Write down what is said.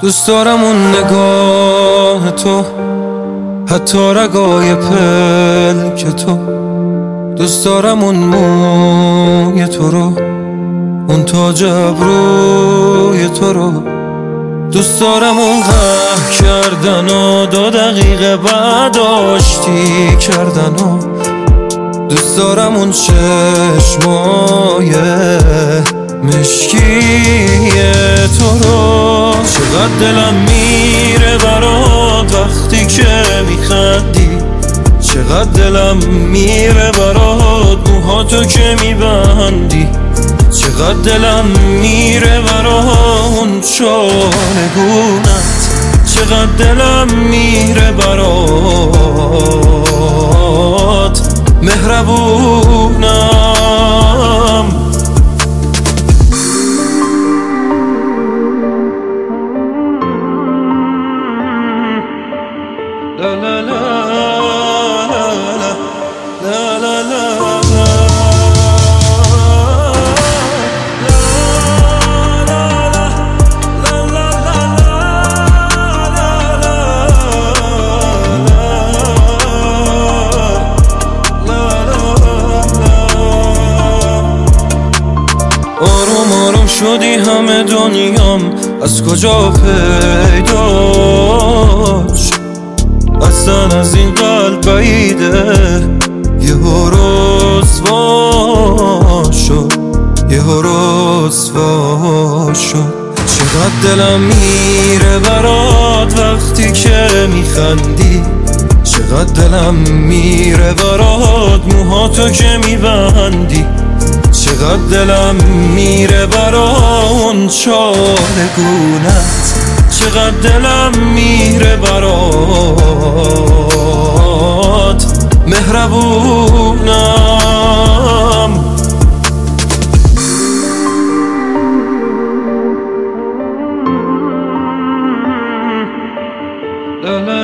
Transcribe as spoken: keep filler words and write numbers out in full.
دوست دارم اون نگاه تو، حتی رگای پلک تو. دوست دارم اون موی تو رو، اون تاج ابروی تو رو. دوست دارم اون قهر کردن و دو دقیقه بعد آشتی کردن و دوست دارم اون چشمای مشکی تو رو. چقدر دلم میره برات وقتی که میخندی، چقدر دلم میره برات موهاتو که میبندی، چقدر دلم میره برات اون چالگونت، چقدر دلم میره برات مهربونم. لا لا لا لا لا لا لا آروم آروم شدی همه دنیام از کجا پیداش، اصلا از این قلب بعیده. یه رسوا شد، یه رسوا شد. چقدر دلم میره برات وقتی که میخندی، چقدر دلم میره برات موهاتو که میبندی، چقدر دلم میره برات اون چالگونت، چقدر دلم میره برات مهربونم. لا لا